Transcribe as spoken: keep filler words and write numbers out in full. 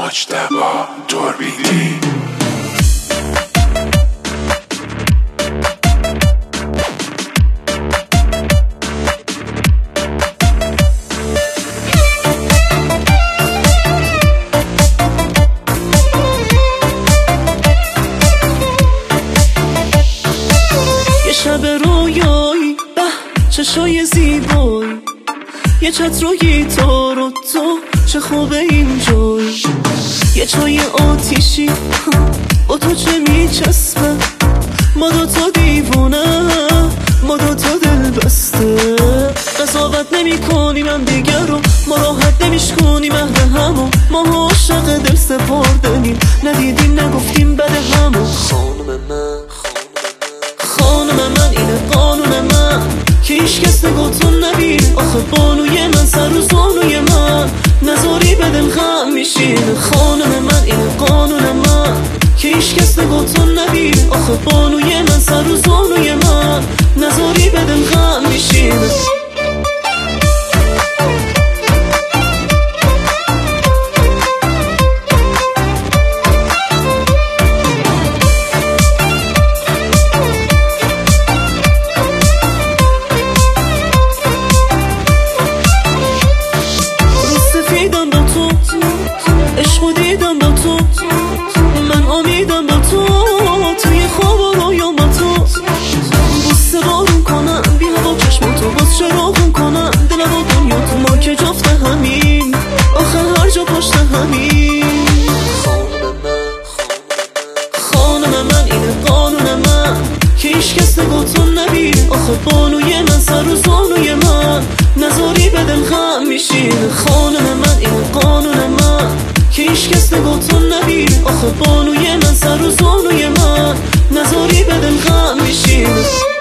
مجتبی دوربینی. شب رویایی به چشای زیبایی، یه چتر و گیتار و تو چه خوبه اینجایی، یه چای آتیشی با تو چه میچسبه، ما دوتا دیوونه ما دوتا دل بسته، قضاوت نمی کنیم هم دیگر رو، ما راحت نمیشکنیم اهل همو، ما عاشق دل سپردنیم، ندیدیم نگفتیم بده همو. خانم من خانم من اینه قانون من که هیچ کس نگاتون نبین، آخه بانوی من سر و زانوی من نذاری به دل غم میشین. خانم من اینه قانون من که هیچ کس نگاتون نبین، آخه بانوی من سر و زانوی من نذاری به دل غم میشین. دیدم با تو من امیدم با تو، توی خواب و رویام با تو، بوسه بارون کنم بی هوا چشم تو، باز چراغون کنم دلم و دنیا تو، ما که جفت همین آخه هر جا پشت همین. خانم من اینه قانون من که هیچ کس نگاتون نبین، آخه بانوی من سر و زانوی من نذاری به دل غم میشین. خانم من اینه قانون من که هیچ کس نگاتون نبین، آخه بانوی من سر و زانوی من نذاری به دل غم میشین.